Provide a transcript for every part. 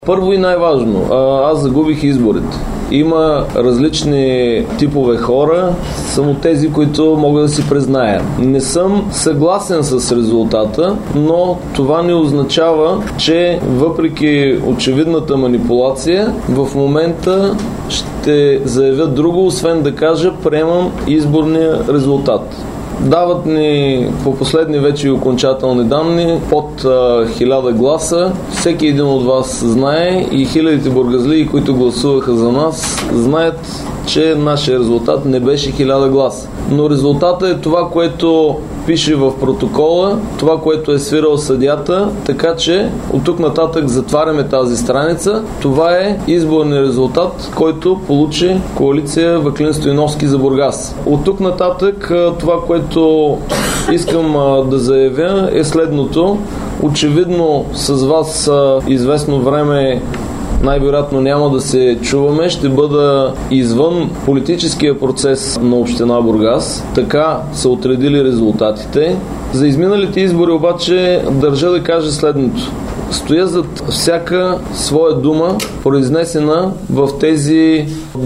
Първо и най-важно, аз загубих изборите. Има различни типове хора, само тези, които мога да си призная. Не съм съгласен с резултата, но това не означава, че въпреки очевидната манипулация, в момента ще заявя друго, освен да кажа, приемам изборния резултат. Дават ни по последни вече и окончателни данни под 1000 гласа. Всеки един от вас знае и хилядите бургазлии, които гласуваха за нас, знаят, че нашия резултат не беше 1000 гласа. Но резултатът е това, което пише в протокола, това, което е свирал съдията, така че от тук нататък затваряме тази страница. Това е изборният резултат, който получи коалиция Ваклин Стоиновски за Бургас. От тук нататък това, което искам да заявя, е следното. Очевидно с вас известно време най-вероятно няма да се чуваме, ще бъда извън политическия процес на община Бургас. Така са отредили резултатите. За изминалите избори обаче държа да кажа следното. Стоя зад всяка своя дума, произнесена в тези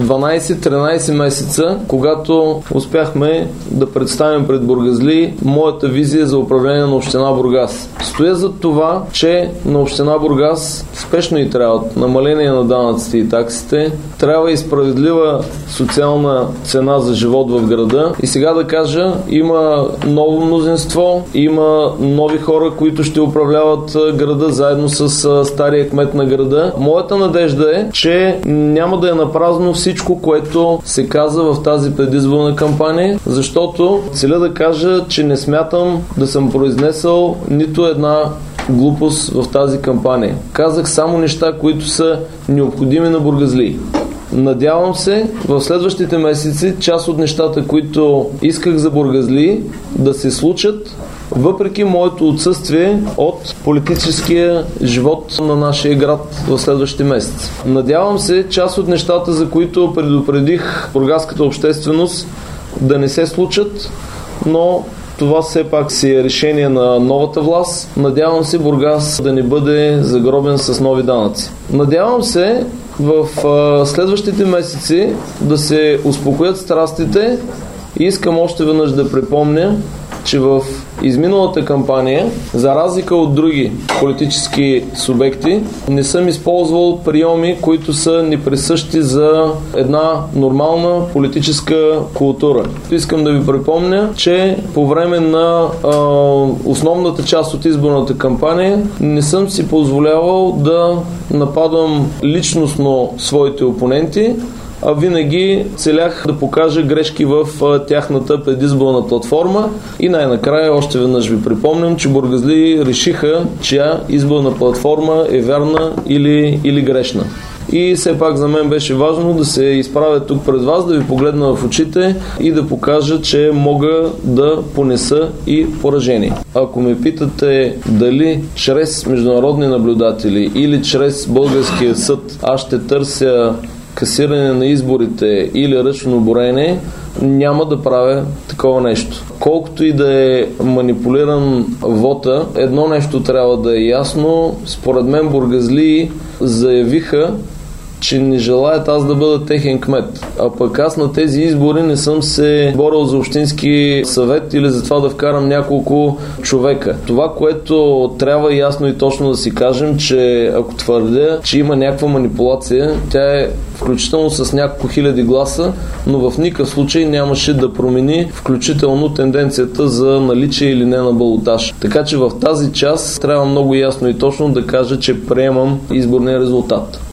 12-13 месеца, когато успяхме да представим пред бургазлии моята визия за управление на община Бургас. Стоя зад това, че на община Бургас спешно и трябва намаление на данъците и таксите, трябва и справедлива социална цена за живот в града. И сега да кажа, има ново мнозинство, има нови хора, които ще управляват града заедно с стария кмет на града. Моята надежда е, че няма да е напразно всичко, което се каза в тази предизборна кампания, защото целя да кажа, че не смятам да съм произнесъл нито една глупост в тази кампания. Казах само неща, които са необходими на бургазлии. Надявам се в следващите месеци част от нещата, които исках за бургазлии, да се случат въпреки моето отсъствие от политическия живот на нашия град в следващите месеци. Надявам се част от нещата, за които предупредих бургаската общественост, да не се случат, но това все пак си е решение на новата власт. Надявам се Бургас да не бъде загробен с нови данъци. Надявам се в следващите месеци да се успокоят страстите и искам още веднъж да припомня, че в изминалата кампания, за разлика от други политически субекти, не съм използвал приеми, които са неприсъщи за една нормална политическа култура. Искам да ви припомня, че по време на основната част от изборната кампания не съм си позволявал да нападам личностно своите опоненти, а винаги целях да покажа грешки в тяхната предизборна платформа. И най-накрая още веднъж ви припомням, че бургазлии решиха, чия изборна платформа е вярна или грешна. И все пак за мен беше важно да се изправя тук пред вас, да ви погледна в очите и да покажа, че мога да понеса и поражение. Ако ме питате дали чрез международни наблюдатели или чрез българския съд аз ще търся касиране на изборите или ръчно броене, няма да правя такова нещо. Колкото и да е манипулиран вота, едно нещо трябва да е ясно. Според мен бургазлии заявиха, че не желаят аз да бъда техен кмет. А пък аз на тези избори не съм се борил за общински съвет или за това да вкарам няколко човека. Това, което трябва ясно и точно да си кажем, че ако твърдя, че има някаква манипулация, тя е включително с няколко хиляди гласа, но в никакъв случай нямаше да промени включително тенденцията за наличие или не на балотаж. Така че в тази част трябва много ясно и точно да кажа, че приемам изборния резултат.